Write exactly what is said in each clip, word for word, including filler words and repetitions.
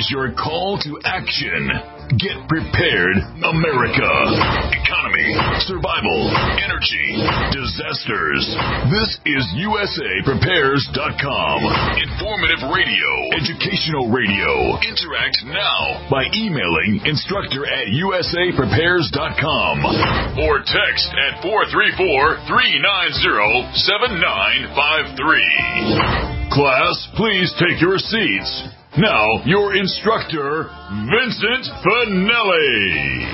is your call to action. Get prepared, America. Economy, survival, energy, disasters. This is U S A Prepares dot com. Informative radio, educational radio. Interact now by emailing instructor at U S A Prepares dot com or text at four three four, three nine zero, seven nine five three. Class, please take your seats. Now, your instructor, Vincent Finelli.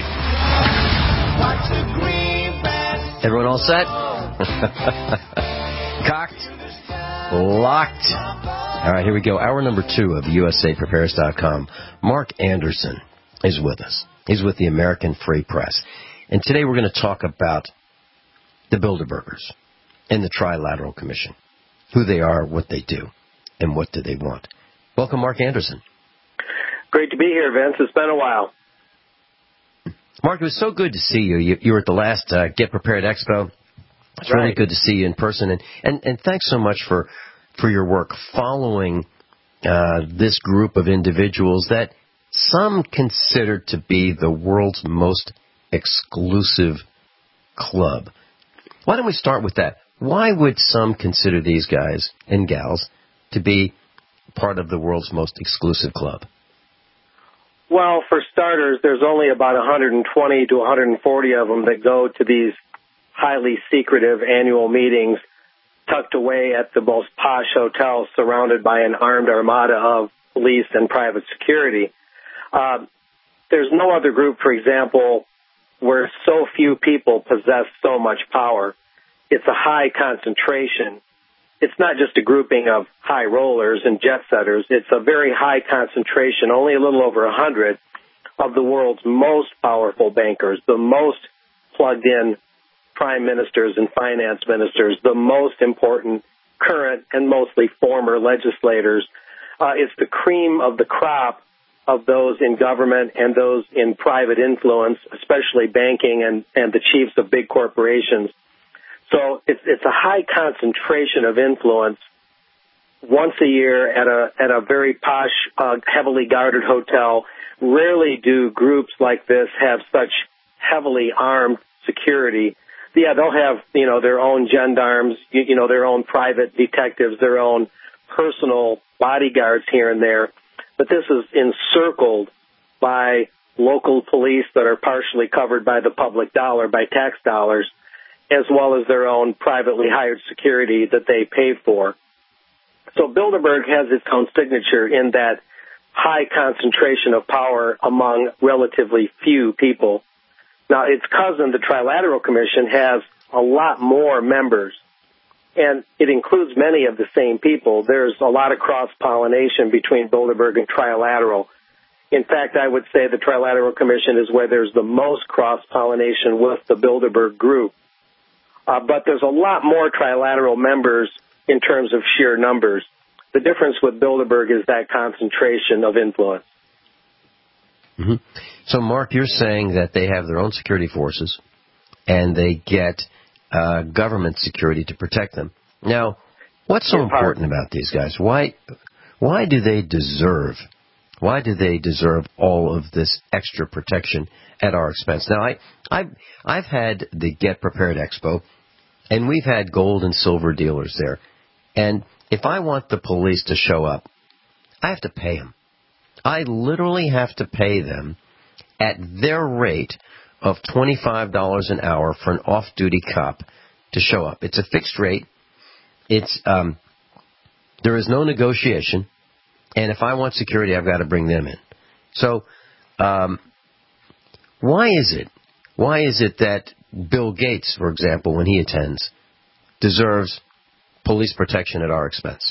Everyone all set? Cocked? Locked? All right, here we go. Hour number two of U S A Prepares dot com. Mark Anderson is with us. He's with the American Free Press. And today we're going to talk about the Bilderbergers and the Trilateral Commission. Who they are, what they do, and what do they want. Welcome, Mark Anderson. Great to be here, Vince. It's been a while. Mark, it was so good to see you. You, you were at the last uh, Get Prepared Expo. It's right. Really good to see you in person. And, and, and thanks so much for, for your work following uh, this group of individuals that some consider to be the world's most exclusive club. Why don't we start with that? Why would some consider these guys and gals to be part of the world's most exclusive club? Well, for starters, there's only about one hundred twenty to one hundred forty of them that go to these highly secretive annual meetings tucked away at the most posh hotels surrounded by an armed armada of police and private security. Uh, there's no other group, for example, where so few people possess so much power. It's a high concentration. It's not just a grouping of high rollers and jet setters. It's a very high concentration, only a little over one hundred, of the world's most powerful bankers, the most plugged-in prime ministers and finance ministers, the most important current and mostly former legislators. Uh, it's the cream of the crop of those in government and those in private influence, especially banking and, and the chiefs of big corporations. So it's, it's a high concentration of influence once a year at a at a very posh, uh, heavily guarded hotel. Rarely do groups like this have such heavily armed security. Yeah, they'll have, you know, their own gendarmes, you, you know, their own private detectives, their own personal bodyguards here and there. But this is encircled by local police that are partially covered by the public dollar, by tax dollars, as well as their own privately hired security that they pay for. So Bilderberg has its own signature in that high concentration of power among relatively few people. Now, its cousin, the Trilateral Commission, has a lot more members, and it includes many of the same people. There's a lot of cross-pollination between Bilderberg and Trilateral. In fact, I would say the Trilateral Commission is where there's the most cross-pollination with the Bilderberg group. Uh, but there's a lot more trilateral members in terms of sheer numbers. The difference with Bilderberg is that concentration of influence. Mm-hmm. So, Mark, you're saying that they have their own security forces and they get uh, government security to protect them. Now, what's so important about these guys? Why, why do they deserve, why do they deserve all of this extra protection at our expense? Now, I, I've, I've had the Get Prepared Expo, and we've had gold and silver dealers there. And if I want the police to show up, I have to pay them. I literally have to pay them at their rate of twenty-five dollars an hour for an off-duty cop to show up. It's a fixed rate. It's um, there is no negotiation. And if I want security, I've got to bring them in. So um, why is it? Why is it that Bill Gates, for example, when he attends, deserves police protection at our expense?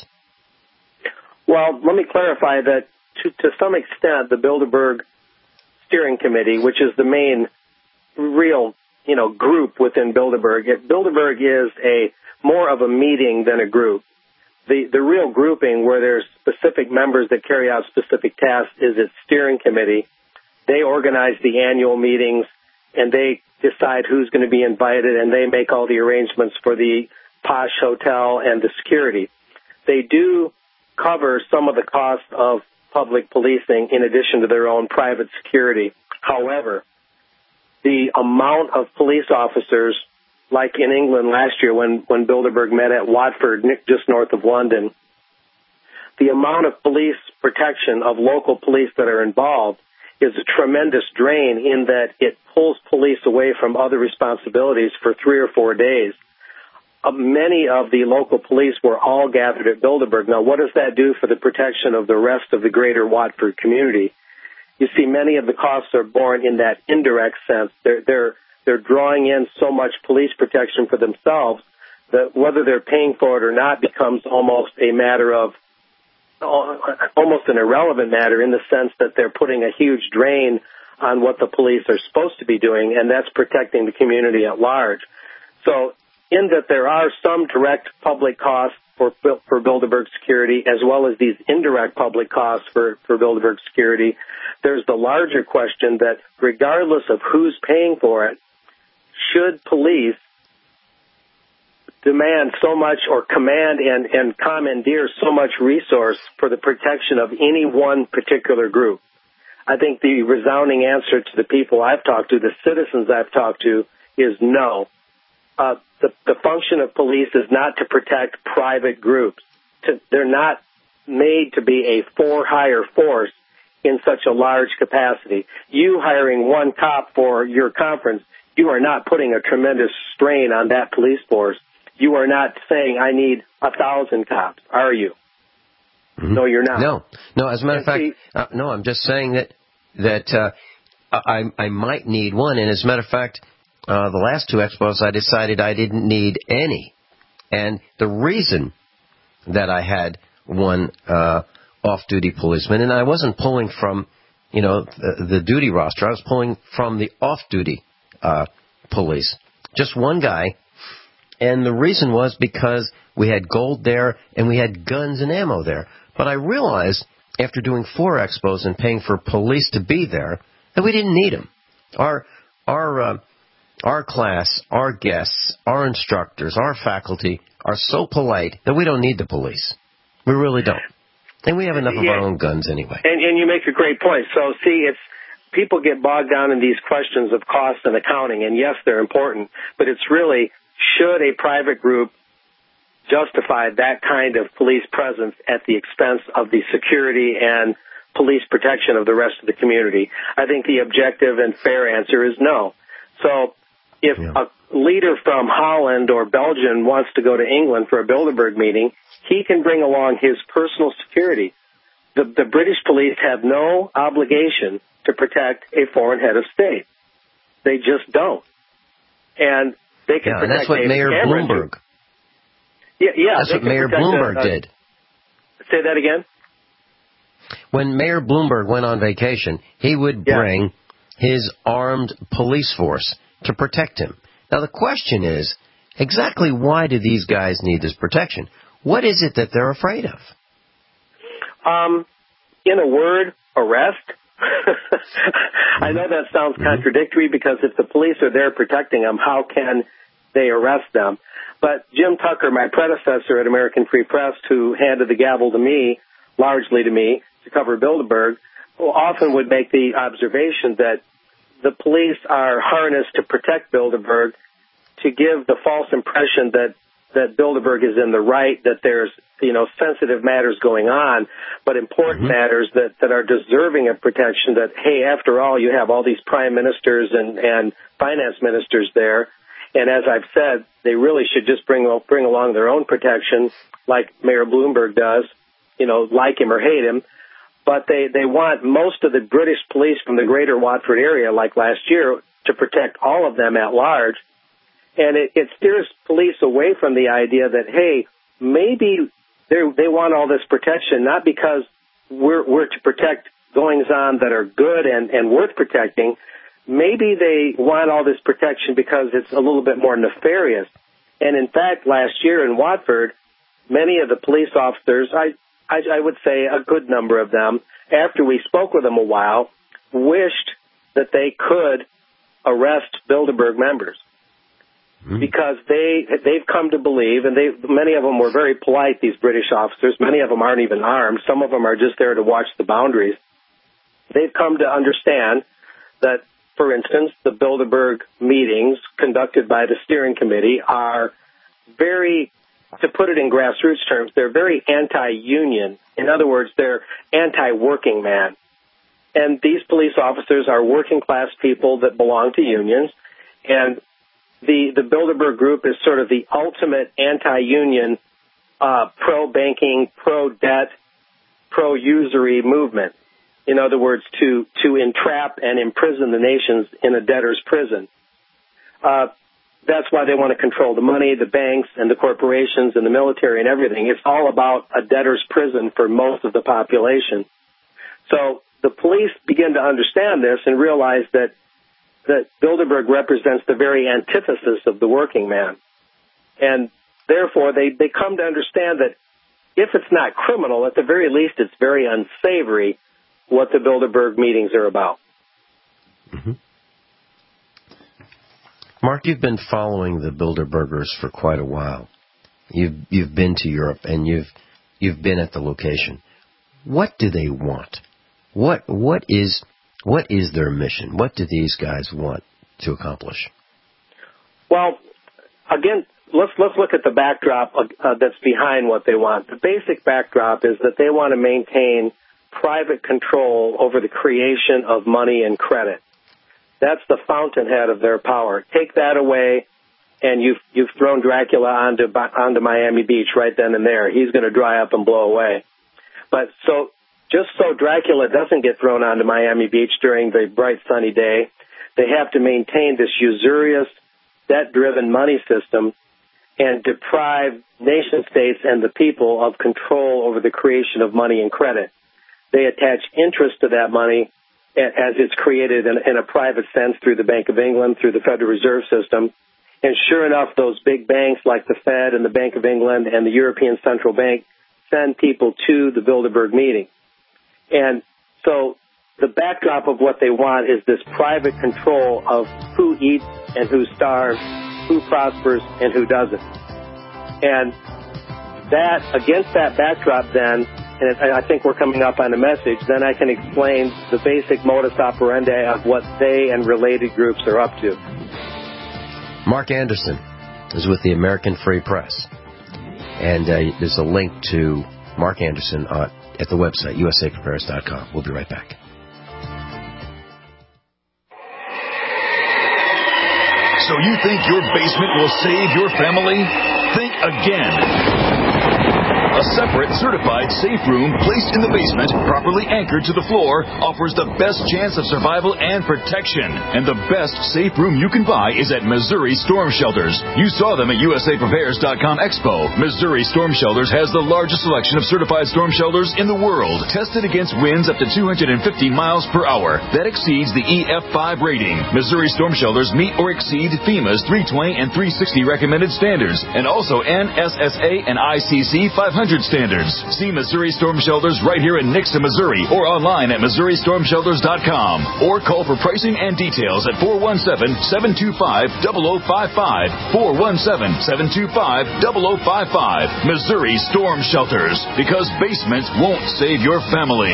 Well, let me clarify that to, to some extent, the Bilderberg Steering Committee, which is the main real, you know, group within Bilderberg, it, Bilderberg is a more of a meeting than a group. The the real grouping where there's specific members that carry out specific tasks is its steering committee. They organize the annual meetings, and they decide who's going to be invited, and they make all the arrangements for the posh hotel and the security. They do cover some of the cost of public policing in addition to their own private security. However, the amount of police officers, like in England last year when, when Bilderberg met at Watford, just north of London, the amount of police protection of local police that are involved is a tremendous drain in that it pulls police away from other responsibilities for three or four days. Uh, many of the local police were all gathered at Bilderberg. Now, what does that do for the protection of the rest of the greater Watford community? You see, many of the costs are borne in that indirect sense. They're, they're, they're drawing in so much police protection for themselves that whether they're paying for it or not becomes almost a matter of almost an irrelevant matter in the sense that they're putting a huge drain on what the police are supposed to be doing, and that's protecting the community at large. So in that there are some direct public costs for for Bilderberg security as well as these indirect public costs for, for Bilderberg security, there's the larger question that regardless of who's paying for it, should police demand so much or command and, and commandeer so much resource for the protection of any one particular group? I think the resounding answer to the people I've talked to, the citizens I've talked to, is no. Uh, the, the function of police is not to protect private groups. To, they're not made to be a for-hire force in such a large capacity. You hiring one cop for your conference, you are not putting a tremendous strain on that police force. You are not saying, I need a thousand cops, are you? Mm-hmm. No, you're not. No, no. As a matter of fact, uh, no. I'm just saying that that uh, I I might need one. And as a matter of fact, uh, the last two expos, I decided I didn't need any. And the reason that I had one uh, off-duty policeman, and I wasn't pulling from, you know, the, the duty roster. I was pulling from the off-duty uh, police. Just one guy. And the reason was because we had gold there and we had guns and ammo there. But I realized after doing four expos and paying for police to be there that we didn't need them. Our our uh, our class, our guests, our instructors, our faculty are so polite that we don't need the police. We really don't. And we have enough of yeah. our own guns anyway. And, and you make a great point. So, see, it's people get bogged down in these questions of cost and accounting, and yes, they're important, but it's really, should a private group justify that kind of police presence at the expense of the security and police protection of the rest of the community? I think the objective and fair answer is no. So if yeah. a leader from Holland or Belgium wants to go to England for a Bilderberg meeting, he can bring along his personal security. The, the British police have no obligation to protect a foreign head of state. They just don't. And they can yeah, protect and that's what David Mayor Cameron Bloomberg. Too. Yeah, yeah. That's what Mayor Bloomberg a, a, did. Say that again? When Mayor Bloomberg went on vacation, he would bring yeah. his armed police force to protect him. Now, the question is, exactly why do these guys need this protection? What is it that they're afraid of? Um, in a word, arrest. I know that sounds mm-hmm. contradictory because if the police are there protecting them, how can they arrest them? But Jim Tucker, my predecessor at American Free Press, who handed the gavel to me, largely to me, to cover Bilderberg, often would make the observation that the police are harnessed to protect Bilderberg to give the false impression that, that Bilderberg is in the right, that there's, you know, sensitive matters going on, but important mm-hmm. matters that, that are deserving of protection, that, hey, after all, you have all these prime ministers and, and finance ministers there. And as I've said, they really should just bring bring along their own protection, like Mayor Bloomberg does, you know, like him or hate him. But they, they want most of the British police from the greater Watford area, like last year, to protect all of them at large. And it, it steers police away from the idea that, hey, maybe they want all this protection, not because we're, we're to protect goings-on that are good and, and worth protecting. Maybe they want all this protection because it's a little bit more nefarious. And in fact, last year in Watford, many of the police officers, I, I, I would say a good number of them, after we spoke with them a while, wished that they could arrest Bilderberg members. mm. because they, they've come to believe, and they, many of them were very polite, these British officers. Many of them aren't even armed. Some of them are just there to watch the boundaries. They've come to understand that, for instance, the Bilderberg meetings conducted by the steering committee are very, to put it in grassroots terms, they're very anti-union. In other words, they're anti-working man. And these police officers are working-class people that belong to unions. And the, the Bilderberg group is sort of the ultimate anti-union, uh, pro-banking, pro-debt, pro-usury movement. In other words, to, to entrap and imprison the nations in a debtor's prison. Uh, that's why they want to control the money, the banks, and the corporations, and the military, and everything. It's all about a debtor's prison for most of the population. So the police begin to understand this and realize that, that Bilderberg represents the very antithesis of the working man. And therefore, they, they come to understand that if it's not criminal, at the very least, it's very unsavory what the Bilderberg meetings are about. Mm-hmm. Mark, you've been following the Bilderbergers for quite a while. You've you've been to Europe and you've you've been at the location. What do they want? What what is what is their mission? What do these guys want to accomplish? Well, again, let's let's look at the backdrop uh, that's behind what they want. The basic backdrop is that they want to maintain private control over the creation of money and credit. That's the fountainhead of their power. Take that away, and you've you've thrown Dracula onto onto Miami Beach right then and there. He's going to dry up and blow away. But so just so Dracula doesn't get thrown onto Miami Beach during the bright sunny day, they have to maintain this usurious, debt-driven money system and deprive nation states and the people of control over the creation of money and credit. They attach interest to that money as it's created in, in a private sense through the Bank of England, through the Federal Reserve System. And sure enough, those big banks like the Fed and the Bank of England and the European Central Bank send people to the Bilderberg meeting. And so the backdrop of what they want is this private control of who eats and who starves, who prospers and who doesn't. And that, against that backdrop then, and I think we're coming up on a message, then I can explain the basic modus operandi of what they and related groups are up to. Mark Anderson is with the American Free Press. And uh, there's a link to Mark Anderson uh, at the website, U S A prepares dot com. We'll be right back. So you think your basement will save your family? Think again. A separate, certified safe room placed in the basement, properly anchored to the floor, offers the best chance of survival and protection. And the best safe room you can buy is at Missouri Storm Shelters. You saw them at U S A prepares dot com Expo. Missouri Storm Shelters has the largest selection of certified storm shelters in the world, tested against winds up to two hundred fifty miles per hour. That exceeds the E F five rating. Missouri Storm Shelters meet or exceed FEMA's three twenty and three sixty recommended standards, and also N S S A and I C C five hundred standards. See Missouri Storm Shelters right here in Nixa, Missouri, or online at Missouri Storm Shelters dot com, or call for pricing and details at four one seven, seven two five, zero zero five five, four one seven, seven two five, zero zero five five. Missouri Storm Shelters, because basements won't save your family.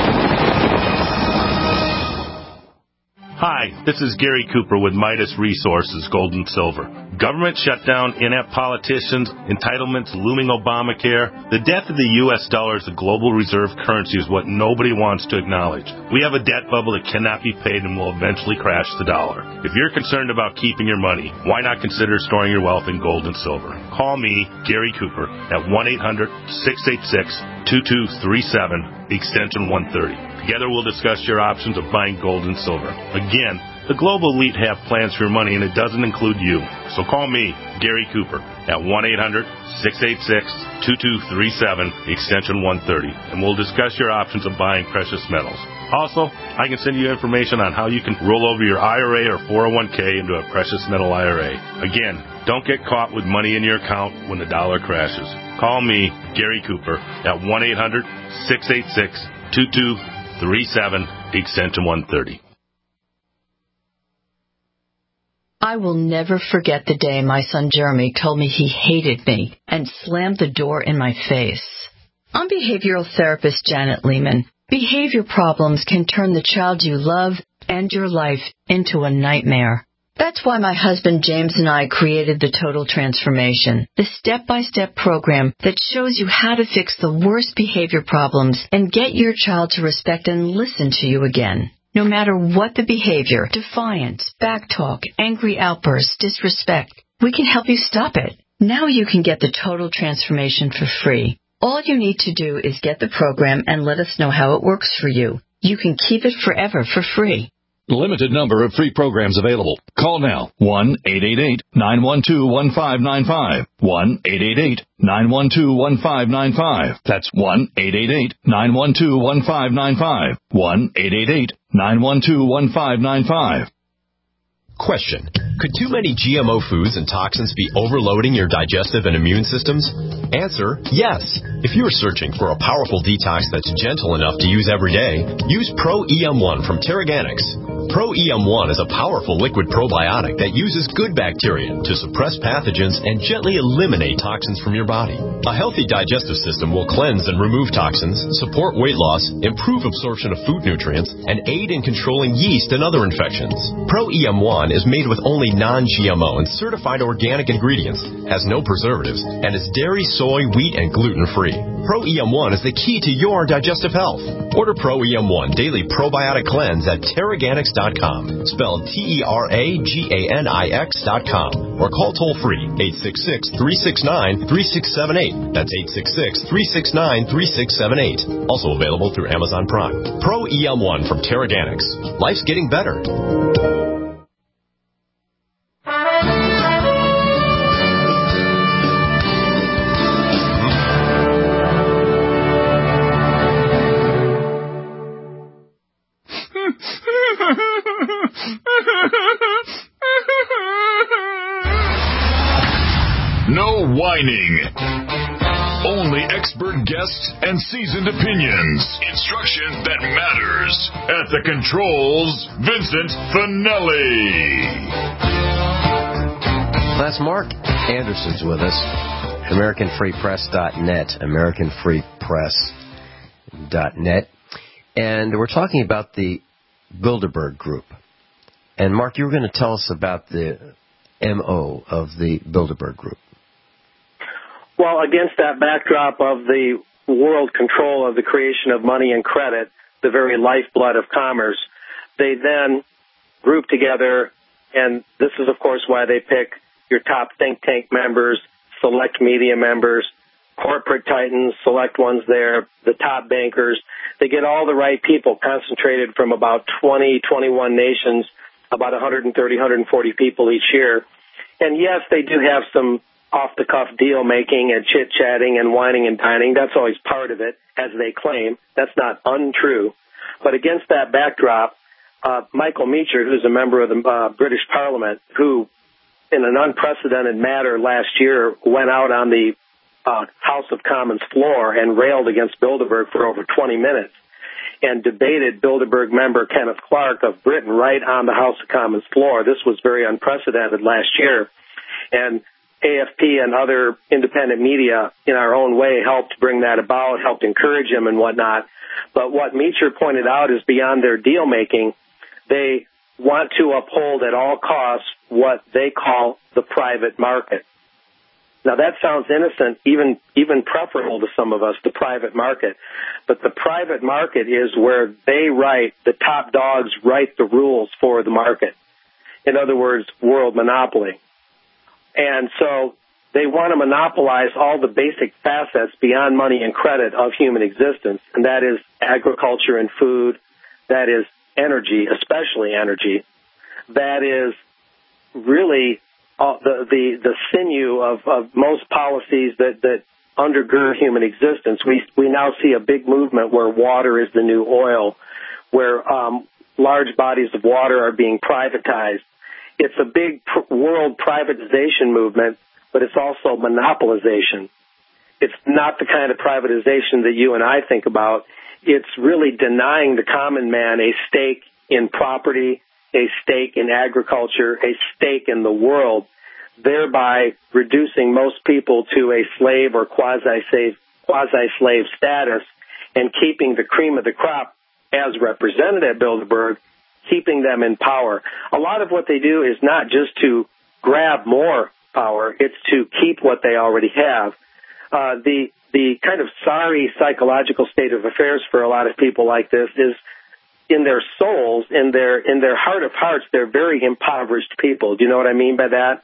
Hi, this is Gary Cooper with Midas Resources, Gold and Silver. Government shutdown, inept politicians, entitlements, looming Obamacare. The death of the U S dollar as a global reserve currency is what nobody wants to acknowledge. We have a debt bubble that cannot be paid and will eventually crash the dollar. If you're concerned about keeping your money, why not consider storing your wealth in gold and silver? Call me, Gary Cooper, at one eight hundred, six eight six, two two three seven, extension one thirty. Together we'll discuss your options of buying gold and silver. Again, the global elite have plans for your money, and it doesn't include you. So call me, Gary Cooper, at one eight hundred, six eight six, two two three seven, extension one thirty, and we'll discuss your options of buying precious metals. Also, I can send you information on how you can roll over your I R A or four oh one k into a precious metal I R A. Again, don't get caught with money in your account when the dollar crashes. Call me, Gary Cooper, at one eight hundred, six eight six, two two three seven, extension one thirty. I will never forget the day my son Jeremy told me he hated me and slammed the door in my face. I'm behavioral therapist Janet Lehman. Behavior problems can turn the child you love and your life into a nightmare. That's why my husband James and I created the Total Transformation, the step-by-step program that shows you how to fix the worst behavior problems and get your child to respect and listen to you again. No matter what the behavior, defiance, backtalk, angry outbursts, disrespect, we can help you stop it. Now you can get the Total Transformation for free. All you need to do is get the program and let us know how it works for you. You can keep it forever for free. Limited number of free programs available. Call now. one eight eight eight, nine one two, one five nine five. one eight eight eight, nine one two, one five nine five. That's one eight eight eight, nine one two, one five nine five. one eight eight eight, nine one two, one five nine five. Question. Could too many G M O foods and toxins be overloading your digestive and immune systems? Answer, yes. If you're searching for a powerful detox that's gentle enough to use every day, use Pro E M one from Terraganics. Pro E M one is a powerful liquid probiotic that uses good bacteria to suppress pathogens and gently eliminate toxins from your body. A healthy digestive system will cleanse and remove toxins, support weight loss, improve absorption of food nutrients, and aid in controlling yeast and other infections. Pro E M one is made with only non-G M O and certified organic ingredients, has no preservatives, and is dairy, soy, wheat, and gluten-free. Pro E M one is the key to your digestive health. Order Pro E M one Daily Probiotic Cleanse at Terraganics dot com, spelled T E R A G A N I X dot com, or call toll-free eight six six, three six nine, three six seven eight. That's eight six six, three six nine, three six seven eight. Also available through Amazon Prime. Pro E M one from Terraganics. Life's getting better. No whining. Only expert guests and seasoned opinions. Instruction that matters. At the controls, Vincent Finelli. That's Mark Anderson's with us. American Free Press dot net. American Free Press dot net. And we're talking about the Bilderberg Group. And Mark, you were going to tell us about the M O of the Bilderberg Group. Well, against that backdrop of the world control of the creation of money and credit, the very lifeblood of commerce, they then group together, and this is, of course, why they pick your top think tank members, select media members, corporate titans, select ones there, the top bankers. They get all the right people concentrated from about twenty, twenty-one nations, about one hundred thirty, one hundred forty people each year. And yes, they do have some off-the-cuff deal-making and chit-chatting and whining and dining. That's always part of it, as they claim. That's not untrue. But against that backdrop, uh, Michael Meacher, who's a member of the uh, British Parliament, who in an unprecedented matter last year went out on the uh, House of Commons floor and railed against Bilderberg for over twenty minutes and debated Bilderberg member Kenneth Clark of Britain right on the House of Commons floor. This was very unprecedented last year. And A F P and other independent media in our own way helped bring that about, helped encourage him and whatnot. But what Meacher pointed out is beyond their deal-making, they want to uphold at all costs what they call the private market. Now, that sounds innocent, even even preferable to some of us, the private market. But the private market is where they write, the top dogs write the rules for the market. In other words, world monopoly. And so they want to monopolize all the basic facets beyond money and credit of human existence, and that is agriculture and food, that is energy, especially energy, that is really uh, the, the the sinew of, of most policies that, that undergird human existence. We we now see a big movement where water is the new oil, where um, large bodies of water are being privatized. It's a big pr- world privatization movement, but it's also monopolization. It's not the kind of privatization that you and I think about. It's really denying the common man a stake in property a stake in agriculture, a stake in the world, thereby reducing most people to a slave or quasi-slave, quasi-slave status and keeping the cream of the crop, as represented at Bilderberg, keeping them in power. A lot of what they do is not just to grab more power, it's to keep what they already have. Uh, the the kind of sorry psychological state of affairs for a lot of people like this is in their souls, in their in their heart of hearts, they're very impoverished people. Do you know what I mean by that?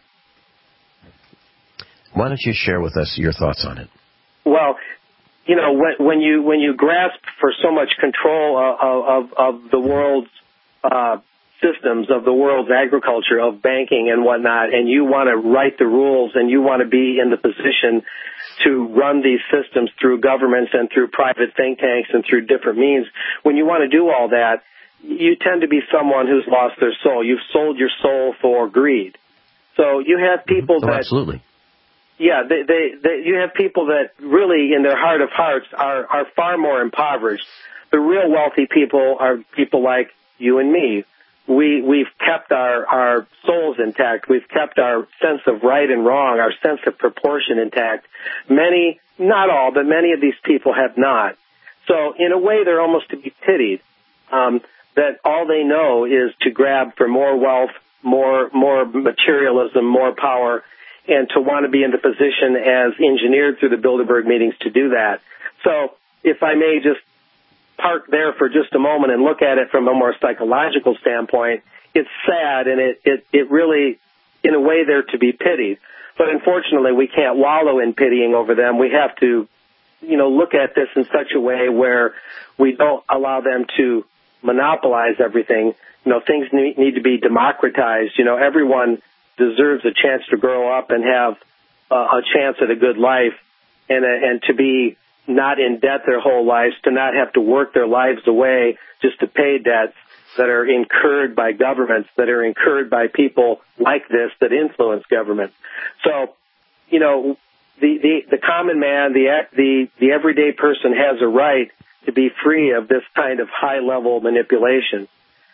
Why don't you share with us your thoughts on it? Well, you know, when, when you when you grasp for so much control of of, of the world's uh, systems, of the world's agriculture, of banking and whatnot, and you want to write the rules and you want to be in the position to run these systems through governments and through private think tanks and through different means, when you want to do all that, you tend to be someone who's lost their soul. You've sold your soul for greed. So you have people oh, that... Absolutely. Yeah, they, they, they, you have people that really, in their heart of hearts, are, are far more impoverished. The real wealthy people are people like you and me. We, we've kept our, our souls intact. We've kept our sense of right and wrong, our sense of proportion intact. Many, not all, but many of these people have not. So in a way, they're almost to be pitied, um, that all they know is to grab for more wealth, more, more materialism, more power, and to want to be in the position as engineered through the Bilderberg meetings to do that. So if I may just park there for just a moment and look at it from a more psychological standpoint, it's sad, and it, it, it really, in a way, they're to be pitied. But unfortunately, we can't wallow in pitying over them. We have to, you know, look at this in such a way where we don't allow them to monopolize everything. You know, things need, need to be democratized. You know, everyone deserves a chance to grow up and have uh, a chance at a good life, and uh, and to be not in debt their whole lives, to not have to work their lives away just to pay debts that are incurred by governments, that are incurred by people like this that influence government. So, you know, the, the, the common man, the, the, the everyday person has a right to be free of this kind of high-level manipulation.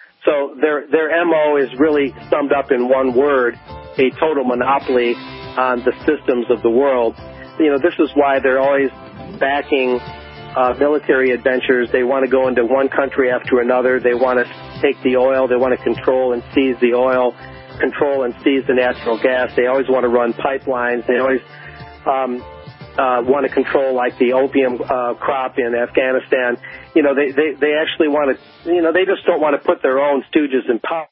So their, their M O is really summed up in one word, a total monopoly on the systems of the world. You know, this is why they're always backing uh, military adventures. They want to go into one country after another. They want to take the oil. They want to control and seize the oil, control and seize the natural gas. They always want to run pipelines. They always um, uh, want to control, like, the opium uh, crop in Afghanistan. You know, they, they, they actually want to, you know, they just don't want to put their own stooges in power.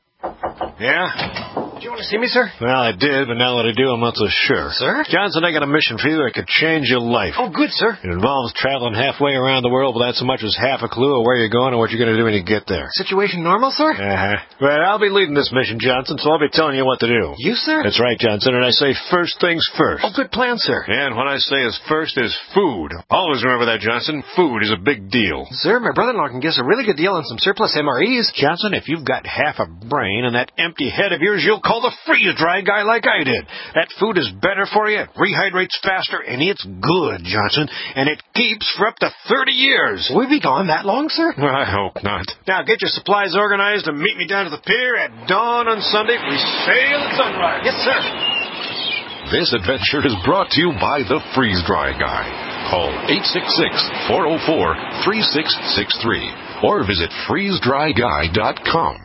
Yeah? Did you want to see me, sir? Well, I did, but now that I do, I'm not so sure. Sir? Johnson, I got a mission for you that could change your life. Oh, good, sir. It involves traveling halfway around the world without so much as half a clue of where you're going and what you're going to do when you get there. Situation normal, sir? Uh-huh. Well, I'll be leading this mission, Johnson, so I'll be telling you what to do. You, sir? That's right, Johnson, and I say first things first. Oh, good plan, sir. And what I say is first is food. Always remember that, Johnson. Food is a big deal. Sir, my brother-in-law can give us a really good deal on some surplus M R Es. Johnson, if you've got half a brain and that empty head of yours, you'll call the freeze-dry guy like I did. That food is better for you, it rehydrates faster, and it's good, Johnson, and it keeps for up to thirty years. Will we be gone that long, sir? I hope not. Now, get your supplies organized and meet me down to the pier at dawn on Sunday. We sail at sunrise. Yes, sir. This adventure is brought to you by the Freeze-Dry Guy. Call eight six six, four oh four, three six six three or visit freeze dry guy dot com.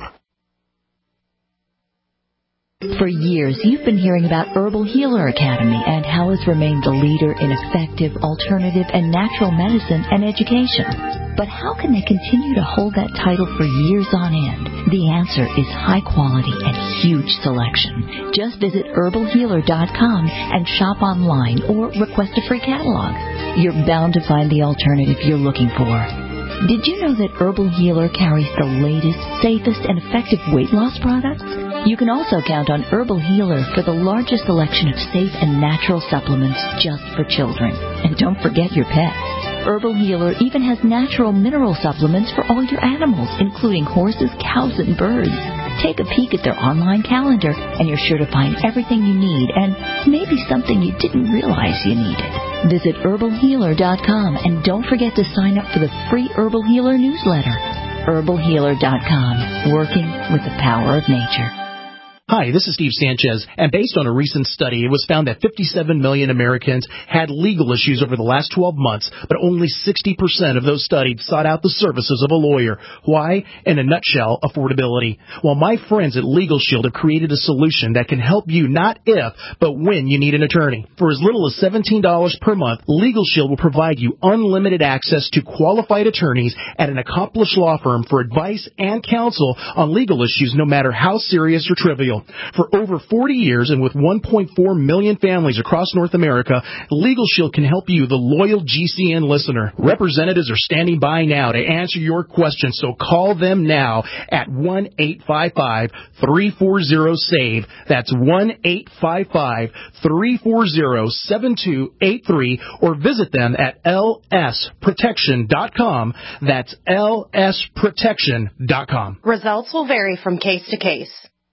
For years, you've been hearing about Herbal Healer Academy and how it's remained the leader in effective, alternative, and natural medicine and education. But how can they continue to hold that title for years on end? The answer is high quality and huge selection. Just visit herbal healer dot com and shop online or request a free catalog. You're bound to find the alternative you're looking for. Did you know that Herbal Healer carries the latest, safest, and effective weight loss products? You can also count on Herbal Healer for the largest selection of safe and natural supplements just for children. And don't forget your pets. Herbal Healer even has natural mineral supplements for all your animals, including horses, cows, and birds. Take a peek at their online calendar, and you're sure to find everything you need and maybe something you didn't realize you needed. Visit herbal healer dot com and don't forget to sign up for the free Herbal Healer newsletter. herbal healer dot com, working with the power of nature. Hi, this is Steve Sanchez, and based on a recent study, it was found that fifty-seven million Americans had legal issues over the last twelve months, but only sixty percent of those studied sought out the services of a lawyer. Why? In a nutshell, affordability. Well, my friends at Legal Shield have created a solution that can help you not if, but when you need an attorney. For as little as seventeen dollars per month, Legal Shield will provide you unlimited access to qualified attorneys at an accomplished law firm for advice and counsel on legal issues, no matter how serious or trivial. For over forty years and with one point four million families across North America, Legal Shield can help you, the loyal G C N listener. Representatives are standing by now to answer your questions, so call them now at one eight five five, three four zero, S A V E. That's one eight five five, three four zero, seven two eight three, or visit them at L S protection dot com. That's L S protection dot com. Results will vary from case to case.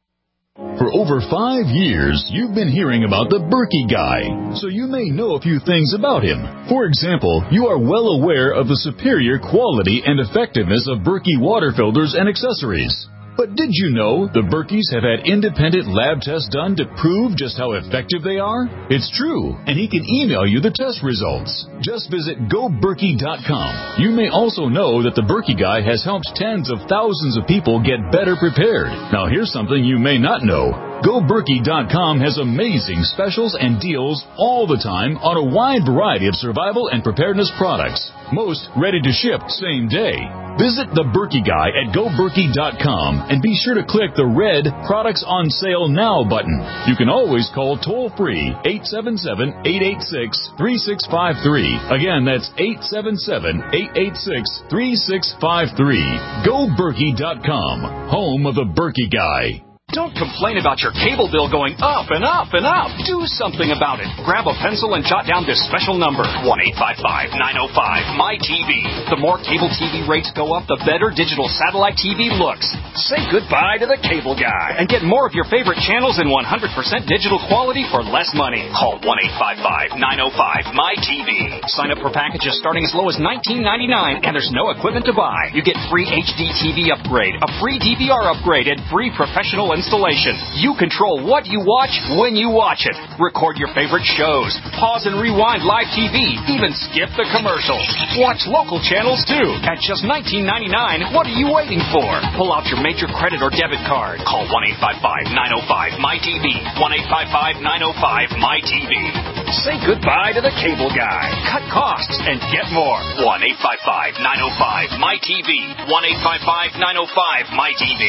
For over five years, you've been hearing about the Berkey Guy, so you may know a few things about him. For example, you are well aware of the superior quality and effectiveness of Berkey water filters and accessories. But did you know the Berkeys have had independent lab tests done to prove just how effective they are? It's true, and he can email you the test results. Just visit go berkey dot com. You may also know that the Berkey Guy has helped tens of thousands of people get better prepared. Now here's something you may not know. go berkey dot com has amazing specials and deals all the time on a wide variety of survival and preparedness products. Most ready to ship same day. Visit the Berkey Guy at go berkey dot com and be sure to click the red Products on Sale Now button. You can always call toll-free eight seven seven, eight eight six, three six five three. Again, that's eight seven seven, eight eight six, three six five three. go berkey dot com, home of the Berkey Guy. Don't complain about your cable bill going up and up and up. Do something about it. Grab a pencil and jot down this special number, one eight five five, nine oh five, M Y T V. The more cable T V rates go up, the better digital satellite T V looks. Say goodbye to the cable guy and get more of your favorite channels in one hundred percent digital quality for less money. Call one eight five five, nine oh five, M Y T V. Sign up for packages starting as low as nineteen ninety-nine, and there's no equipment to buy. You get free H D T V upgrade, a free D V R upgrade, and free professional installation. You control what you watch when you watch it. Record your favorite shows. Pause and rewind live T V. Even skip the commercials. Watch local channels too. At just nineteen ninety-nine, what are you waiting for? Pull out your major credit or debit card. Call one eight five five, nine oh five, M Y T V. one eight five five, nine oh five, M Y T V. Say goodbye to the cable guy. Cut costs and get more. one eight five five, nine oh five, M Y T V. one eight five five, nine oh five, M Y T V.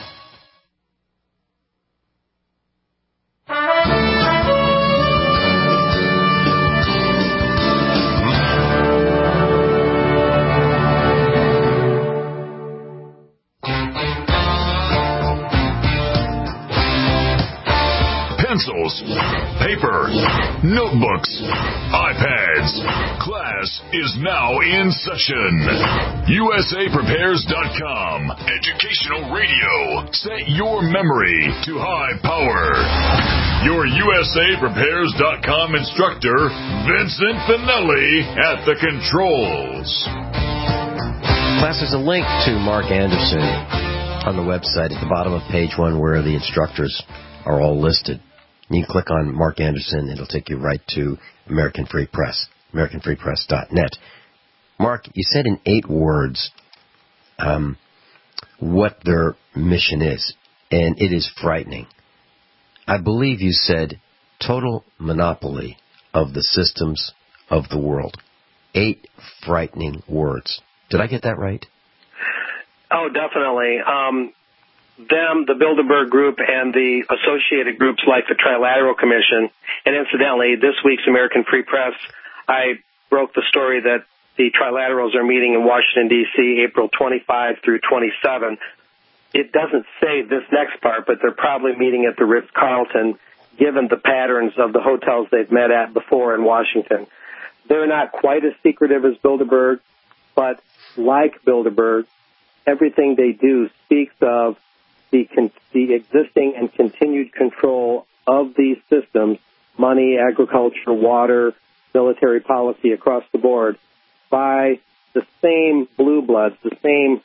Pencils, paper, notebooks, iPads. Class is now in session. U S A Prepares dot com. Educational radio. Set your memory to high power. Your U S A Prepares dot com instructor, Vincent Finelli, at the controls. Class, there's a link to Mark Anderson on the website at the bottom of page one where the instructors are all listed. You can click on Mark Anderson, it'll take you right to American Free Press, American Free Press dot net. Mark, you said in eight words um, what their mission is, and it is frightening. I believe you said total monopoly of the systems of the world. Eight frightening words. Did I get that right? Oh, definitely. Um, them, the Bilderberg Group, and the associated groups like the Trilateral Commission. And incidentally, this week's American Free Press, I broke the story that the Trilaterals are meeting in Washington, D C, April twenty-fifth through twenty-seventh. It doesn't say this next part, but they're probably meeting at the Ritz-Carlton, given the patterns of the hotels they've met at before in Washington. They're not quite as secretive as Bilderberg, but like Bilderberg, everything they do speaks of the, con- the existing and continued control of these systems, money, agriculture, water, military policy across the board, by the same blue bloods, the same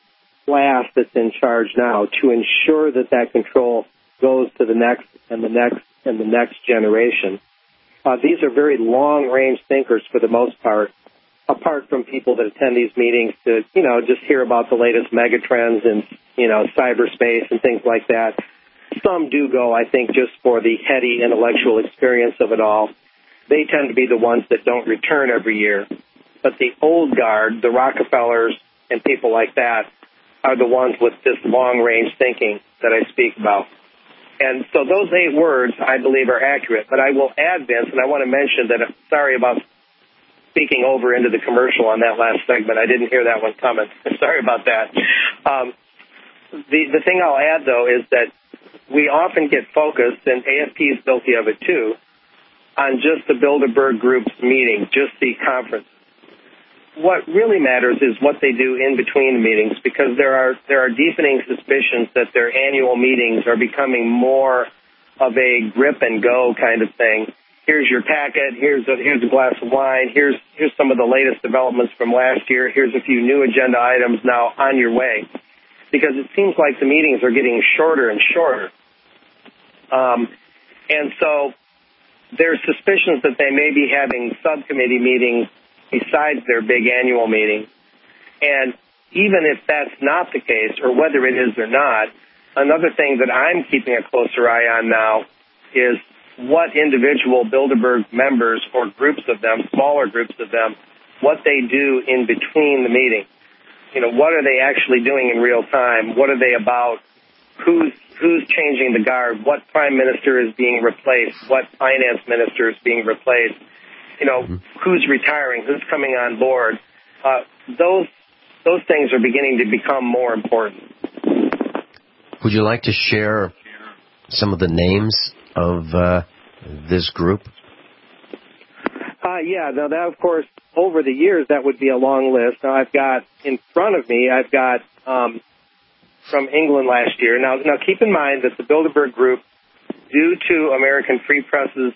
class that's in charge now to ensure that that control goes to the next and the next and the next generation. Uh, these are very long-range thinkers for the most part, apart from people that attend these meetings to, you know, just hear about the latest megatrends in, you know, cyberspace and things like that. Some do go, I think, just for the heady intellectual experience of it all. They tend to be the ones that don't return every year. But the old guard, the Rockefellers and people like that, are the ones with this long-range thinking that I speak about. And so those eight words, I believe, are accurate. But I will add, Vince, and I want to mention that, sorry about speaking over into the commercial on that last segment. I didn't hear that one coming. Sorry about that. Um, the, the thing I'll add, though, is that we often get focused, and A F P is guilty of it too, on just the Bilderberg Group's meeting, just the conference. What really matters is what they do in between the meetings, because there are there are deepening suspicions that their annual meetings are becoming more of a grip and go kind of thing. Here's your packet. Here's a, here's a glass of wine. Here's here's some of the latest developments from last year. Here's a few new agenda items now on your way. Because it seems like the meetings are getting shorter and shorter. Um, and so there's suspicions that they may be having subcommittee meetings besides their big annual meeting. And even if that's not the case, or whether it is or not, another thing that I'm keeping a closer eye on now is what individual Bilderberg members or groups of them, smaller groups of them, what they do in between the meetings. You know, what are they actually doing in real time? What are they about? Who's who's changing the guard? What prime minister is being replaced? What finance minister is being replaced? You know, mm-hmm. who's retiring? Who's coming on board? Uh, those those things are beginning to become more important. Would you like to share some of the names of uh, this group? Uh, yeah, now that, of course, over the years, that would be a long list. Now, I've got, in front of me, I've got um, from England last year. Now, now, keep in mind that the Bilderberg Group, due to American Free Press's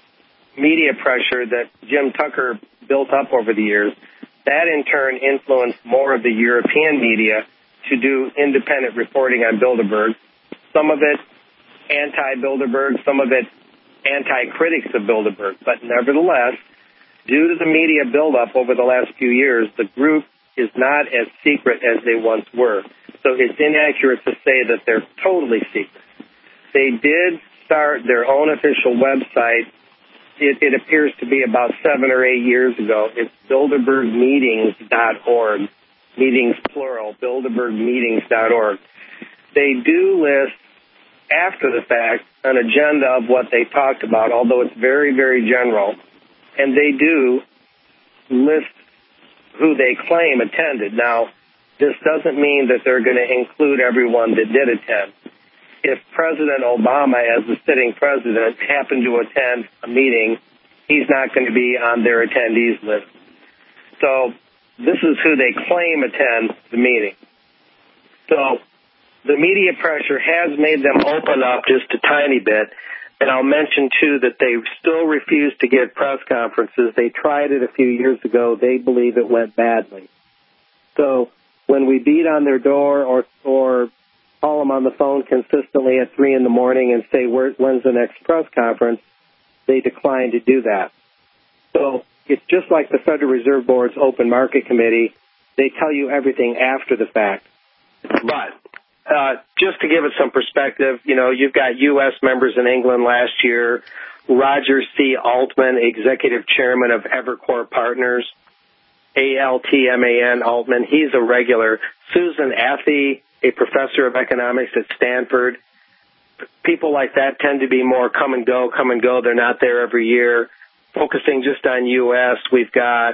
media pressure that Jim Tucker built up over the years, that in turn influenced more of the European media to do independent reporting on Bilderberg. Some of it anti-Bilderberg, some of it anti-critics of Bilderberg. But nevertheless, due to the media buildup over the last few years, the group is not as secret as they once were. So it's inaccurate to say that they're totally secret. They did start their own official website. It, it appears to be about seven or eight years ago. It's bilderberg meetings dot org. Meetings plural, bilderberg meetings dot org. They do list, after the fact, an agenda of what they talked about, although it's very, very general. And they do list who they claim attended. Now, this doesn't mean that they're going to include everyone that did attend. If President Obama, as the sitting president, happened to attend a meeting, he's not going to be on their attendees list. So this is who they claim attend the meeting. So the media pressure has made them open up just a tiny bit. And I'll mention, too, that they still refuse to give press conferences. They tried it a few years ago. They believe it went badly. So when we beat on their door or or call them on the phone consistently at three in the morning and say, Where, when's the next press conference, they decline to do that. So it's just like the Federal Reserve Board's Open Market Committee. They tell you everything after the fact. But Uh, just to give it some perspective, you know, you've got U S members in England last year. Roger C. Altman, executive chairman of Evercore Partners, A L T M A N, Altman. He's a regular. Susan Athey, a professor of economics at Stanford. People like that tend to be more come and go, come and go. They're not there every year. Focusing just on U S, we've got,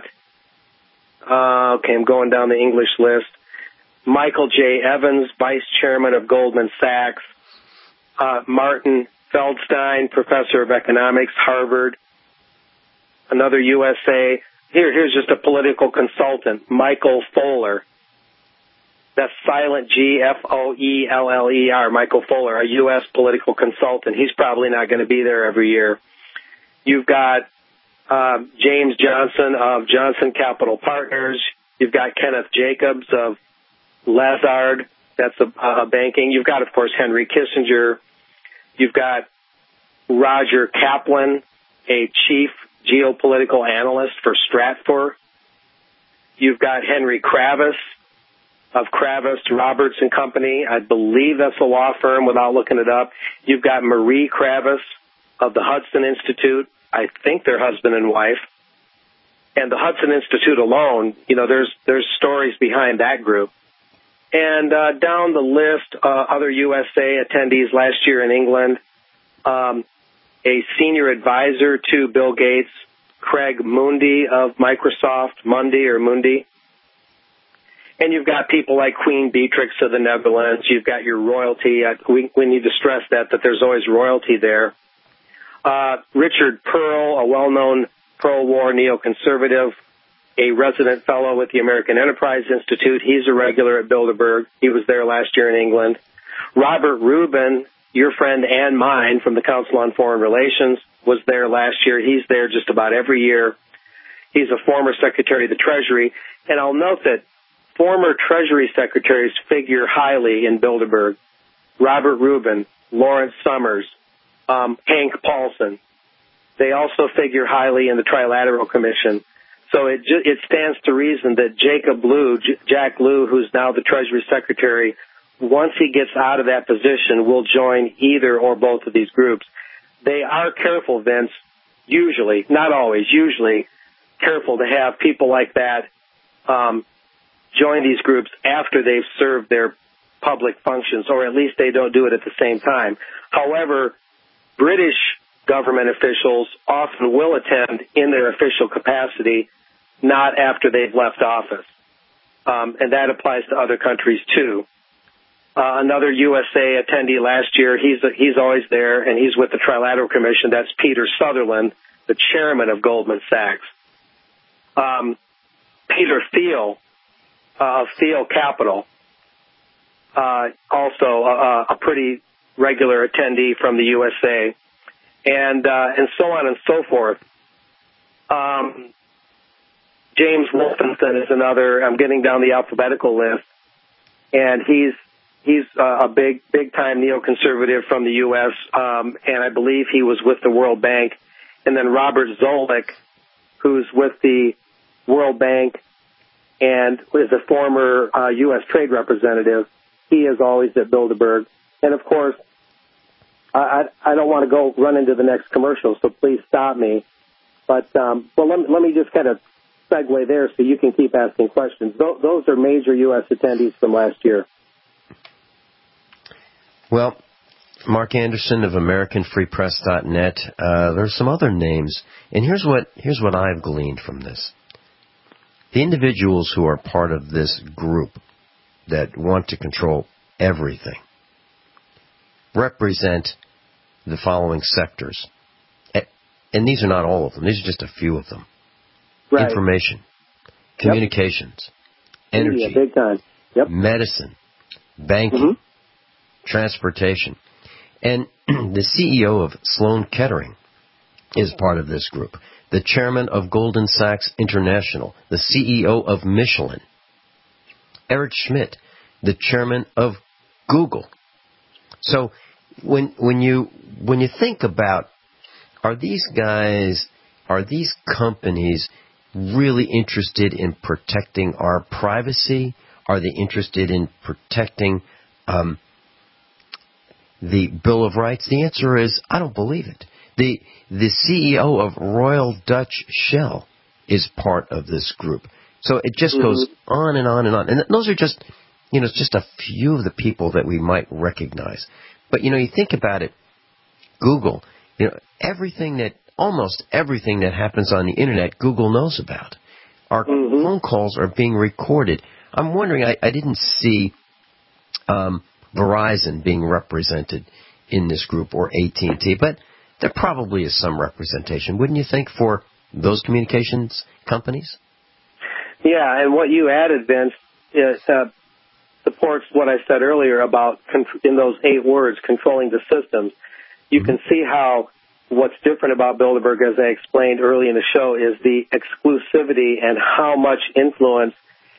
uh, okay, I'm going down the English list. Michael J. Evans, vice chairman of Goldman Sachs. Uh, Martin Feldstein, professor of economics, Harvard. Another U S A. Here, here's just a political consultant, Michael Foler. That's silent G F O E L L E R, Michael Foler, a U S political consultant. He's probably not going to be there every year. You've got uh, James Johnson of Johnson Capital Partners. You've got Kenneth Jacobs of Lazard, that's a, a banking. You've got, of course, Henry Kissinger. You've got Roger Kaplan, a chief geopolitical analyst for Stratfor. You've got Henry Kravis of Kravis, Roberts and Company. I believe that's a law firm without looking it up. You've got Marie Kravis of the Hudson Institute. I think they're husband and wife. And the Hudson Institute alone, you know, there's there's stories behind that group. And uh, down the list, uh, other U S A attendees last year in England, um, a senior advisor to Bill Gates, Craig Mundi of Microsoft, Mundi or Mundi. And you've got people like Queen Beatrix of the Netherlands. You've got your royalty. Uh, we, we need to stress that, that there's always royalty there. Uh, Richard Pearl, a well-known pro-war neoconservative, a resident fellow with the American Enterprise Institute. He's a regular at Bilderberg. He was there last year in England. Robert Rubin, your friend and mine from the Council on Foreign Relations, was there last year. He's there just about every year. He's a former Secretary of the Treasury. And I'll note that former Treasury Secretaries figure highly in Bilderberg. Robert Rubin, Lawrence Summers, um, Hank Paulson. They also figure highly in the Trilateral Commission. So it ju- it stands to reason that Jacob Lew, J- Jack Lew, who's now the Treasury Secretary, once he gets out of that position, will join either or both of these groups. They are careful, Vince, usually, not always, usually careful to have people like that um, join these groups after they've served their public functions, or at least they don't do it at the same time. However, British government officials often will attend in their official capacity, not after they've left office. Um, and that applies to other countries, too. Uh, another U S A attendee last year, he's he's always there, and he's with the Trilateral Commission. That's Peter Sutherland, the chairman of Goldman Sachs. Um, Peter Thiel uh, of Thiel Capital, uh, also a, a pretty regular attendee from the U S A, and uh, and so on and so forth. Um, James Wolfenson is another. I'm getting down the alphabetical list, and he's he's uh, a big big time neoconservative from the U S Um, and I believe he was with the World Bank. And then Robert Zoellick, who's with the World Bank and is a former uh, U S trade representative. He is always at Bilderberg. And of course, I, I don't want to go run into the next commercial, so please stop me. But um, well, let, let me just kind of segue there so you can keep asking questions. Th- those are major U S attendees from last year. Well, Mark Anderson of American Free Press dot net. Uh, there are some other names, and here's what here's what I've gleaned from this. The individuals who are part of this group that want to control everything represent the following sectors. And these are not all of them. These are just a few of them. Right. Information, communications, yep. energy, Media, big time. Yep. medicine, banking, mm-hmm. transportation. And the C E O of Sloan Kettering is part of this group. The chairman of Goldman Sachs International, the C E O of Michelin. Eric Schmidt, the chairman of Google. So when when you when you think about, are these guys, are these companies really interested in protecting our privacy? Are they interested in protecting um, the Bill of Rights? The answer is, I don't believe it. The the C E O of Royal Dutch Shell is part of this group. So it just mm-hmm. goes on and on and on. And those are just, you know, just a few of the people that we might recognize. But, you know, you think about it, Google, you know, everything that, almost everything that happens on the Internet, Google knows about. Our mm-hmm. phone calls are being recorded. I'm wondering, I, I didn't see um, Verizon being represented in this group, or A T and T, but there probably is some representation, wouldn't you think, for those communications companies? Yeah, and what you added, Vince, is, uh, supports what I said earlier about, con- in those eight words, controlling the systems. You mm-hmm. can see how what's different about Bilderberg, as I explained early in the show, is the exclusivity and how much influence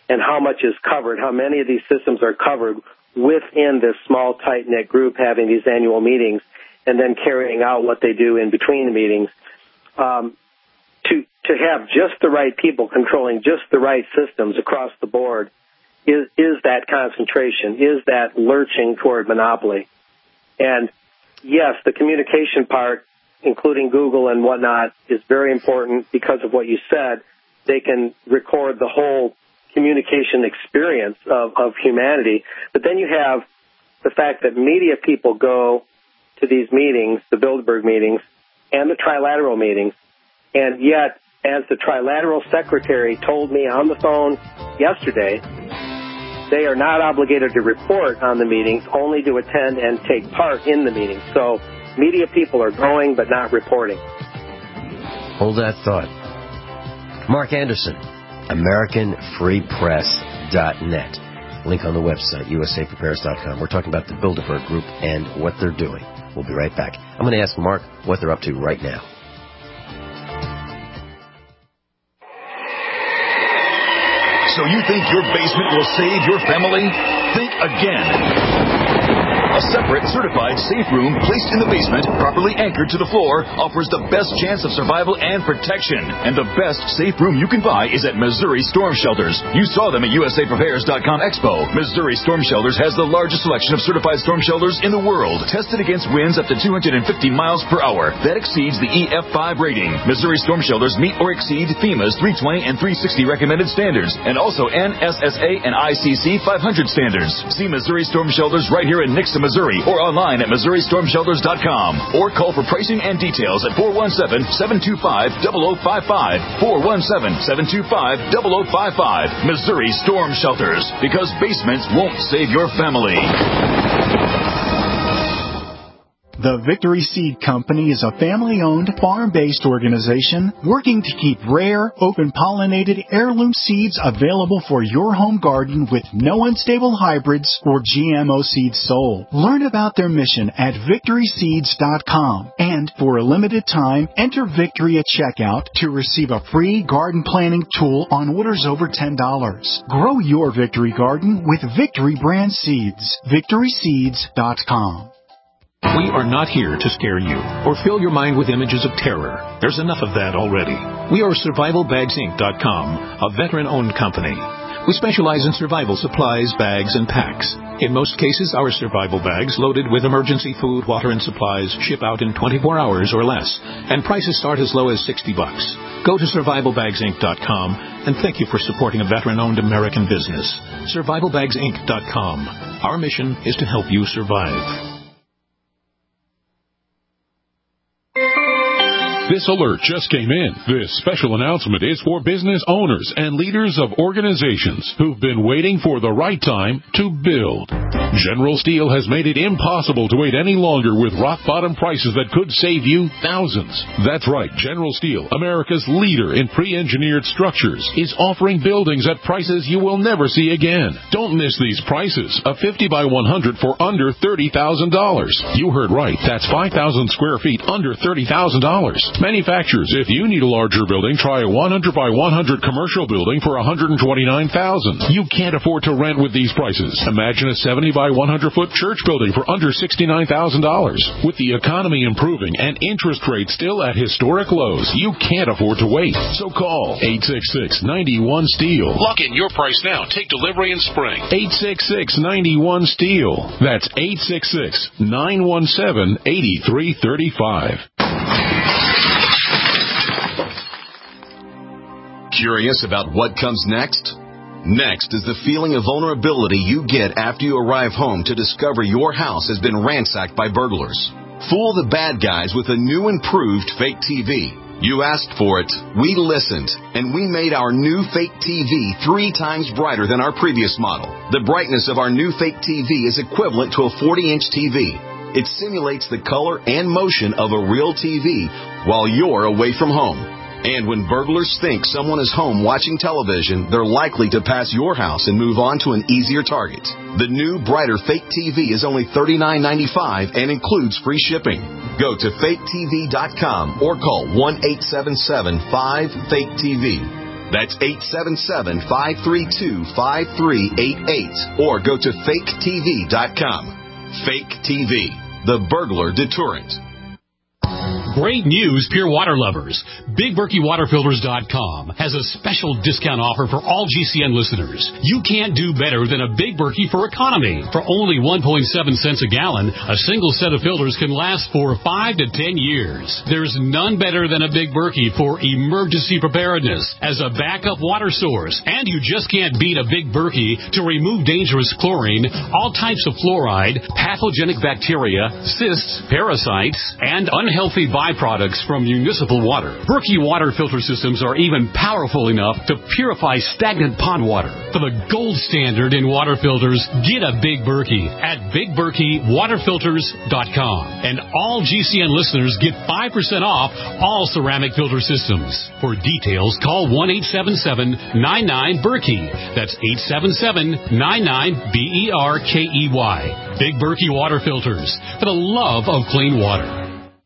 and how much is covered, how many of these systems are covered within this small, tight-knit group having these annual meetings and then carrying out what they do in between the meetings. Um, to to have just the right people controlling just the right systems across the board is, is that concentration, is that lurching toward monopoly. And, yes, the communication part, including Google and whatnot, is very important because of what you said. They can record the whole communication experience of, of humanity. But then you have the fact that media people go to these meetings, the Bilderberg meetings, and the trilateral meetings, and yet, as the trilateral secretary told me on the phone yesterday, they are not obligated to report on the meetings, only to attend and take part in the meetings. So media people are going but not reporting. Hold that thought. Mark Anderson, American Free Press dot net. Link on the website, U S A Prepares dot com. We're talking about the Bilderberg Group and what they're doing. We'll be right back. I'm going to ask Mark what they're up to right now. So you think your basement will save your family? Think again. A separate, certified safe room placed in the basement, properly anchored to the floor, offers the best chance of survival and protection. And the best safe room you can buy is at Missouri Storm Shelters. You saw them at U S A Prepares dot com Expo. Missouri Storm Shelters has the largest selection of certified storm shelters in the world, tested against winds up to two hundred fifty miles per hour. That exceeds the E F five rating. Missouri Storm Shelters meet or exceed FEMA's three twenty and three sixty recommended standards, and also N S S A and I C C five hundred standards. See Missouri Storm Shelters right here in Nixon, Missouri, or online at Missouri Storm Shelters dot com, or call for pricing and details at four one seven, seven two five, zero zero five five, four one seven, seven two five, zero zero five five. Missouri Storm Shelters, because basements won't save your family. The Victory Seed Company is a family-owned, farm-based organization working to keep rare, open-pollinated heirloom seeds available for your home garden with no unstable hybrids or G M O seeds sold. Learn about their mission at victory seeds dot com, and for a limited time, enter Victory at checkout to receive a free garden planting tool on orders over ten dollars. Grow your Victory garden with Victory brand seeds. victory seeds dot com. We are not here to scare you or fill your mind with images of terror. There's enough of that already. We are survival bags inc dot com, a veteran-owned company. We specialize in survival supplies, bags, and packs. In most cases, our survival bags, loaded with emergency food, water, and supplies, ship out in twenty-four hours or less, and prices start as low as sixty bucks. Go to survival bags inc dot com, and thank you for supporting a veteran-owned American business. survival bags inc dot com. Our mission is to help you survive. This alert just came in. This special announcement is for business owners and leaders of organizations who've been waiting for the right time to build. General Steel has made it impossible to wait any longer with rock-bottom prices that could save you thousands. That's right. General Steel, America's leader in pre-engineered structures, is offering buildings at prices you will never see again. Don't miss these prices. A fifty by one hundred for under thirty thousand dollars. You heard right. That's five thousand square feet under thirty thousand dollars. Manufacturers, if you need a larger building, try a one hundred by one hundred commercial building for one hundred twenty-nine thousand dollars. You can't afford to rent with these prices. Imagine a seventy by one hundred foot church building for under sixty-nine thousand dollars. With the economy improving and interest rates still at historic lows, you can't afford to wait. So call eight six six, nine one, STEEL. Lock in your price now. Take delivery in spring. eight six six, nine one, STEEL. That's eight six six, nine one seven, eight three three five. Curious about what comes next? Next is the feeling of vulnerability you get after you arrive home to discover your house has been ransacked by burglars. Fool the bad guys with a new improved fake T V. You asked for it, we listened, and we made our new fake T V three times brighter than our previous model. The brightness of our new fake T V is equivalent to a forty inch T V. It simulates the color and motion of a real T V while you're away from home. And when burglars think someone is home watching television, they're likely to pass your house and move on to an easier target. The new, brighter fake T V is only thirty-nine ninety-five and includes free shipping. Go to fake T V dot com or call one eight seven seven, five, fake T V. That's eight seven seven, five three two, five three eight eight or go to fake T V dot com. Fake T V, the burglar deterrent. Great news, Pure Water lovers. Big Berkey Water Filters dot com has a special discount offer for all G C N listeners. You can't do better than a Big Berkey for economy. For only one point seven cents a gallon, a single set of filters can last for five to ten years. There's none better than a Big Berkey for emergency preparedness as a backup water source. And you just can't beat a Big Berkey to remove dangerous chlorine, all types of fluoride, pathogenic bacteria, cysts, parasites, and unhealthy byproducts from municipal water. Berkey water filter systems are even powerful enough to purify stagnant pond water. For the gold standard in water filters, get a Big Berkey at Big Berkey Water Filters dot com. And all G C N listeners get five percent off all ceramic filter systems. For details, call one eight seven seven, nine nine, Berkey. That's eight seven seven, nine nine, B E R K E Y. Big Berkey Water Filters, for the love of clean water.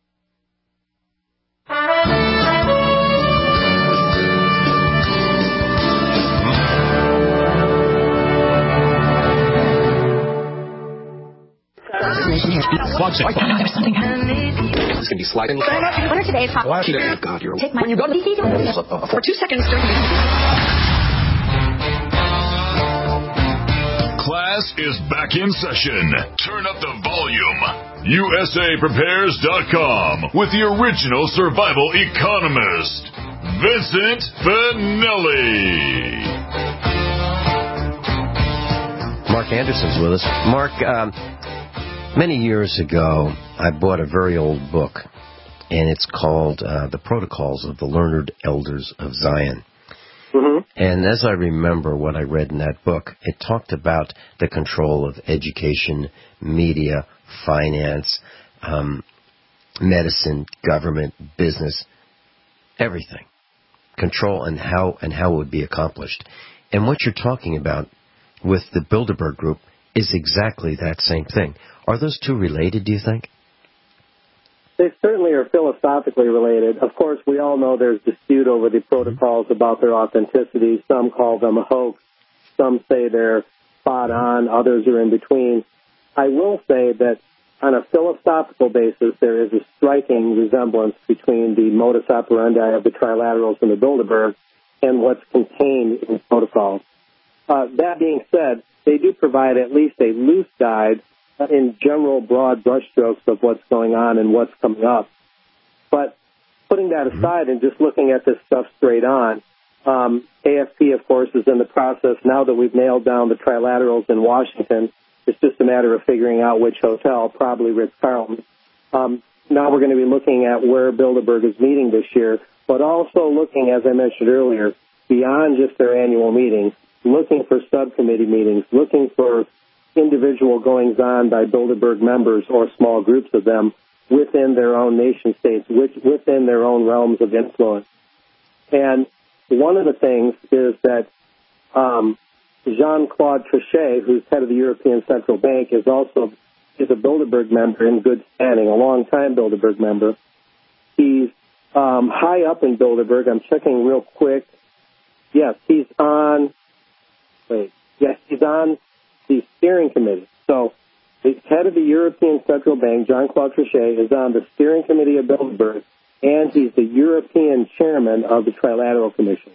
One second. There's something. This can be sliding. What are today's hot? Why? Oh God, you're. Take my. When you go to the for two seconds during the. Class is back in session. Turn up the volume. U S A Prepares dot com with the original survival economist, Vincent Finelli. Mark Anderson's with us. Mark, um, many years ago, I bought a very old book, and it's called uh, The Protocols of the Learned Elders of Zion. Mm-hmm. And as I remember what I read in that book, it talked about the control of education, media, finance, um, medicine, government, business, everything. Control and how and how it would be accomplished. And what you're talking about with the Bilderberg Group is exactly that same thing. Are those two related, do you think? They certainly are philosophically related. Of course, we all know there's dispute over the protocols about their authenticity. Some call them a hoax. Some say they're spot on. Others are in between. I will say that on a philosophical basis, there is a striking resemblance between the modus operandi of the Trilaterals and the Bilderberg and what's contained in the protocols. Uh, that being said, they do provide at least a loose guide in general broad brushstrokes of what's going on and what's coming up. But putting that aside and just looking at this stuff straight on, um, A F P, of course, is in the process. Now that we've nailed down the Trilaterals in Washington, it's just a matter of figuring out which hotel, probably Ritz-Carlton. Um, now we're going to be looking at where Bilderberg is meeting this year, but also looking, as I mentioned earlier, beyond just their annual meetings, looking for subcommittee meetings, looking for individual goings-on by Bilderberg members or small groups of them within their own nation states, which, within their own realms of influence. And one of the things is that um, Jean-Claude Trichet, who's head of the European Central Bank, is also is a Bilderberg member in good standing, a long-time Bilderberg member. He's um, high up in Bilderberg. I'm checking real quick. Yes, he's on. Wait. Yes, he's on the steering committee. So the head of the European Central Bank, Jean-Claude Trichet, is on the steering committee of Bilderberg, and he's the European chairman of the Trilateral Commission.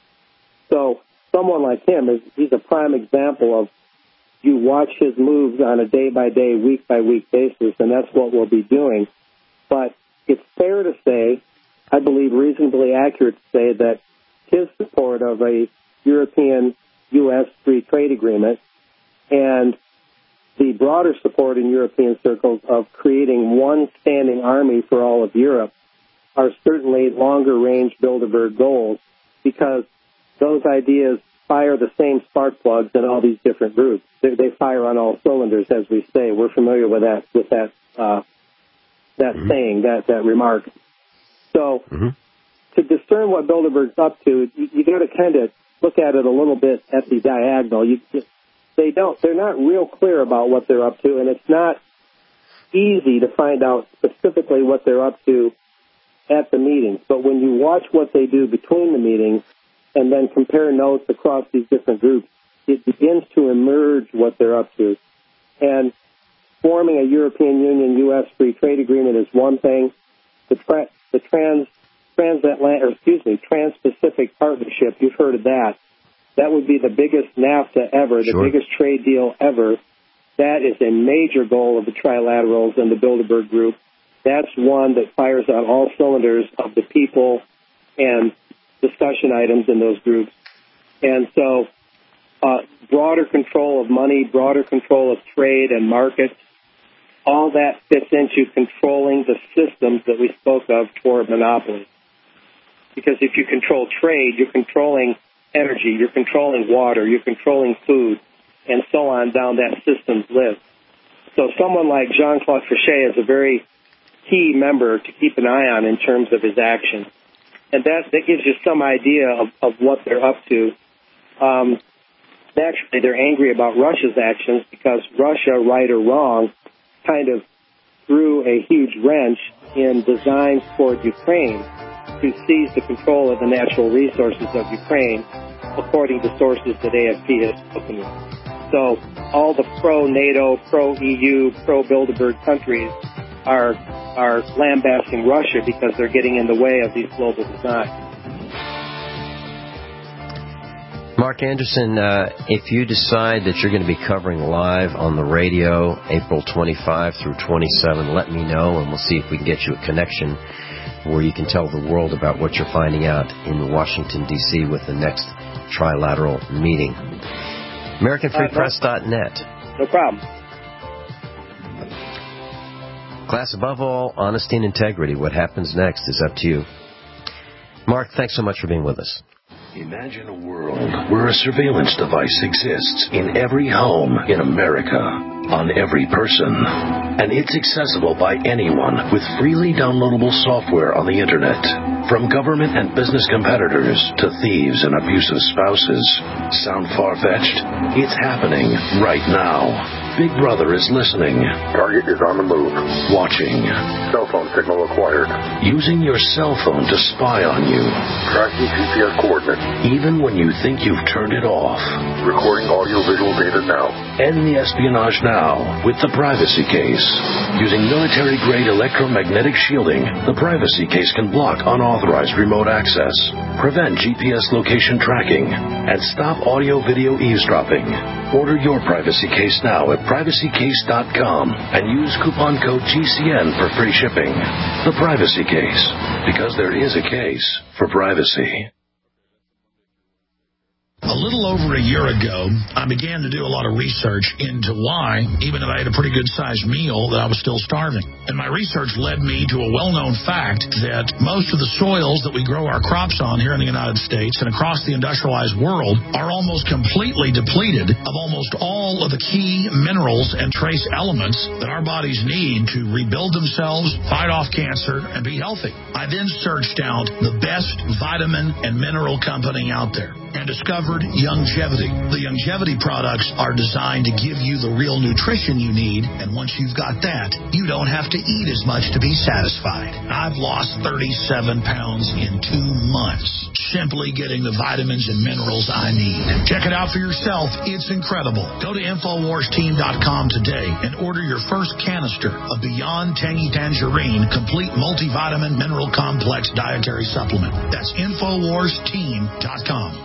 So someone like him, is he's a prime example of you watch his moves on a day-by-day, week-by-week basis, and that's what we'll be doing. But it's fair to say, I believe reasonably accurate to say, that his support of a European U S free trade agreement and the broader support in European circles of creating one standing army for all of Europe are certainly longer-range Bilderberg goals, because those ideas fire the same spark plugs in all these different groups. They, they fire on all cylinders, as we say. We're familiar with that with that uh, that mm-hmm. saying, that that remark. So, mm-hmm. to discern what Bilderberg's up to, you, you got to kind of look at it a little bit at the diagonal. You, they don't. They're not real clear about what they're up to, and it's not easy to find out specifically what they're up to at the meetings. But when you watch what they do between the meetings, and then compare notes across these different groups, it begins to emerge what they're up to. And forming a European Union U S free trade agreement is one thing. The, tra- the trans transatlantic, or excuse me, Trans-Pacific Partnership, you've heard of that. That would be the biggest NAFTA ever, the Sure. biggest trade deal ever. That is a major goal of the trilaterals and the Bilderberg Group. That's one that fires on all cylinders of the people and discussion items in those groups. And so uh, broader control of money, broader control of trade and markets, all that fits into controlling the systems that we spoke of toward monopoly. Because if you control trade, you're controlling energy, you're controlling water, you're controlling food, and so on down that system's list. So someone like Jean-Claude Trichet is a very key member to keep an eye on in terms of his actions. And that, that gives you some idea of, of what they're up to. Um, naturally, they're angry about Russia's actions because Russia, right or wrong, kind of threw a huge wrench in designs toward Ukraine to seize the control of the natural resources of Ukraine, according to sources that A F P has spoken with. So all the pro-NATO, pro-E U, pro-Bilderberg countries are are lambasting Russia because they're getting in the way of these global designs. Mark Anderson, uh, if you decide that you're going to be covering live on the radio April twenty-fifth through twenty-seventh, let me know, and we'll see if we can get you a connection where you can tell the world about what you're finding out in Washington, D C with the next trilateral meeting. American Free Press dot net. No problem. Class, above all, honesty and integrity. What happens next is up to you. Mark, thanks so much for being with us. Imagine a world where a surveillance device exists in every home in America, on every person, and it's accessible by anyone with freely downloadable software on the Internet. From government and business competitors to thieves and abusive spouses. Sound far-fetched? It's happening right now. Big Brother is listening. Target is on the move. Watching. Cell phone signal acquired. Using your cell phone to spy on you. Tracking G P S coordinates. Even when you think you've turned it off. Recording audio-visual data now. End the espionage now with the Privacy Case. Using military-grade electromagnetic shielding, the Privacy Case can block unauthorized remote access, prevent G P S location tracking, and stop audio-video eavesdropping. Order your Privacy Case now at privacy case dot com and use coupon code G C N for free shipping. The Privacy Case, because there is a case for privacy. A little over a year ago, I began to do a lot of research into why, even if I had a pretty good-sized meal, that I was still starving. And my research led me to a well-known fact that most of the soils that we grow our crops on here in the United States and across the industrialized world are almost completely depleted of almost all of the key minerals and trace elements that our bodies need to rebuild themselves, fight off cancer, and be healthy. I then searched out the best vitamin and mineral company out there and discovered Youngevity. The Youngevity products are designed to give you the real nutrition you need, and once you've got that, you don't have to eat as much to be satisfied. I've lost thirty-seven pounds in two months, simply getting the vitamins and minerals I need. Check it out for yourself. It's incredible. Go to infowars team dot com today and order your first canister of Beyond Tangy Tangerine Complete Multivitamin Mineral Complex Dietary Supplement. That's infowars team dot com.